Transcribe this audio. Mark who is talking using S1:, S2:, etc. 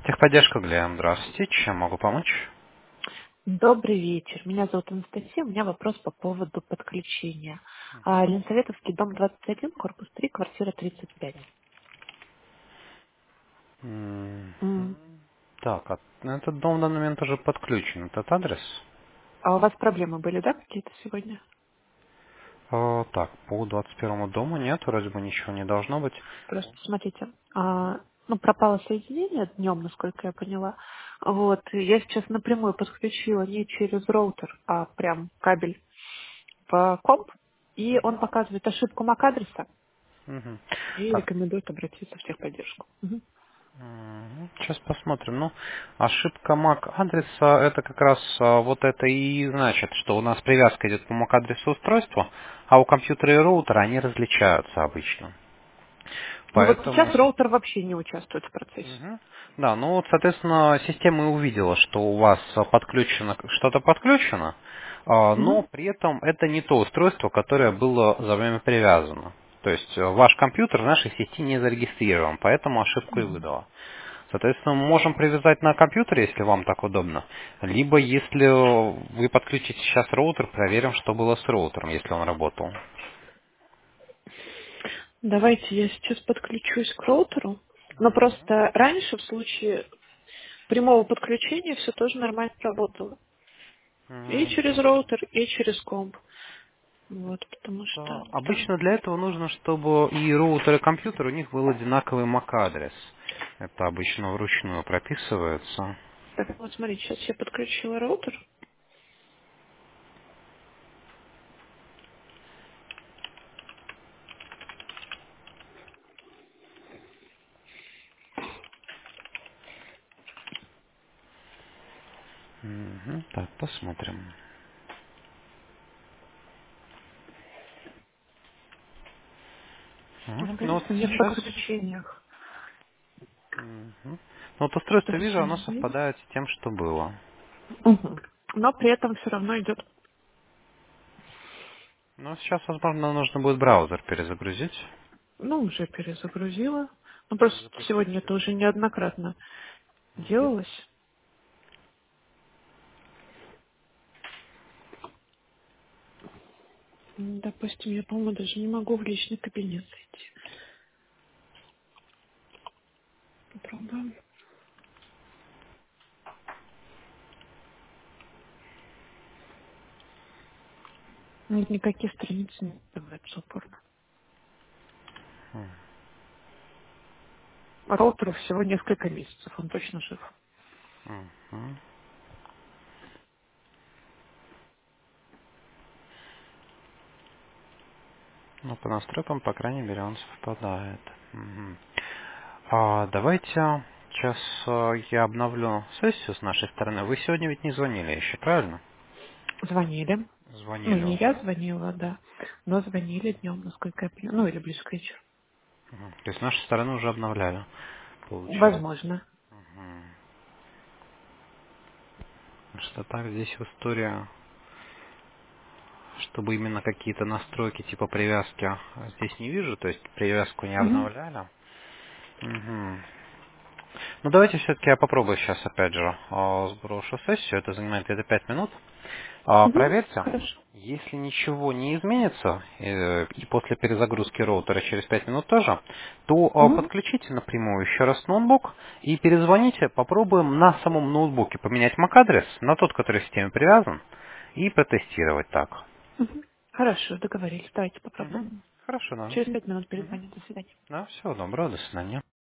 S1: Техподдержка Глеб, здравствуйте. Чем могу помочь?
S2: Добрый вечер. Меня зовут Анастасия. У меня вопрос по поводу подключения. Ленсоветовский дом 21, корпус 3, квартира 35.
S1: М,
S2: М.
S1: Так, этот дом в данный момент уже подключен. Этот адрес?
S2: А у вас проблемы были, да, какие-то сегодня?
S1: Так, по 21 дому нет, вроде бы ничего не должно быть.
S2: Просто смотрите, ну, пропало соединение днем, насколько я поняла. Вот, и я сейчас напрямую подключила не через роутер, а прям кабель в комп, и он показывает ошибку MAC-адреса
S1: Мгм.
S2: и
S1: Так,
S2: рекомендует обратиться в техподдержку. Мгм.
S1: сейчас посмотрим. Ну, ошибка MAC адреса это как раз вот это и значит, что у нас привязка идет по MAC адресу устройства, а у компьютера и роутера они различаются обычно.
S2: Ну вот
S1: Поэтому
S2: сейчас роутер вообще не участвует в процессе.
S1: Мгм. Да, ну вот, соответственно, система и увидела, что у вас подключено, что-то подключено, но
S2: Мгм.
S1: при этом это не то устройство, которое было за время привязано. То есть ваш компьютер в нашей сети не зарегистрирован, поэтому ошибку и
S2: Мгм.
S1: выдала. Соответственно, мы можем привязать на компьютер, если вам так удобно. Либо, если вы подключите сейчас роутер, проверим, что было с роутером, если он работал.
S2: Давайте я сейчас подключусь к роутеру. Но просто раньше в случае прямого подключения все тоже нормально работало. И
S1: М,
S2: через роутер, и через комп. Вот, потому что там...
S1: Обычно для этого нужно, чтобы и роутер, и компьютер, у них был одинаковый MAC-адрес. Это обычно вручную прописывается.
S2: Так, вот смотрите, сейчас я подключила роутер.
S1: Мгм. Так, посмотрим. Мгм. Ну вот
S2: Напомните мне в
S1: сейчас...
S2: подключениях.
S1: Мгм. Ну вот устройство
S2: Что-то
S1: вижу, оно
S2: соединение.
S1: совпадает с тем, что было.
S2: Мгм. Но при этом все равно идет.
S1: Но сейчас, возможно, нужно будет браузер перезагрузить.
S2: Ну, уже перезагрузила. Ну, просто
S1: Запустить
S2: сегодня это
S1: его.
S2: уже неоднократно делалось. Допустим, я, по-моему, даже не могу в личный кабинет зайти. Попробуем. Нет, никаких страниц не открывается упорно. Роутеру всего несколько месяцев, он точно жив.
S1: Мгм. Ну, по настройкам, по крайней мере, он совпадает. Мгм. Давайте сейчас я обновлю сессию с нашей стороны. Вы сегодня ведь не звонили еще, правильно?
S2: Звонили. Ну,
S1: Звонили
S2: не
S1: уже.
S2: я звонила, да, но звонили днем, насколько я понимаю. Ну, или ближе к вечеру.
S1: Мгм. То есть с нашей стороны уже обновляли, получается.
S2: Возможно.
S1: Мгм. Что так здесь история, чтобы именно какие-то настройки типа привязки здесь не вижу, то есть привязку не
S2: Угу.
S1: обновляли. Мгм. Ну давайте все-таки я попробую сейчас опять же сброшу сессию, это занимает где-то 5 минут.
S2: Угу.
S1: Проверьте,
S2: Хорошо.
S1: если ничего не изменится, и после перезагрузки роутера через 5 минут тоже, то
S2: Угу.
S1: подключите напрямую еще раз ноутбук и перезвоните, попробуем на самом ноутбуке поменять MAC-адрес на тот, который к системе привязан, и протестировать так.
S2: Угу. Хорошо, договорились. Давайте
S1: Мгм.
S2: попробуем.
S1: Хорошо, да.
S2: Через 5 минут
S1: Мгм.
S2: перезвоню. До свидания.
S1: Да, всего доброго, до свидания.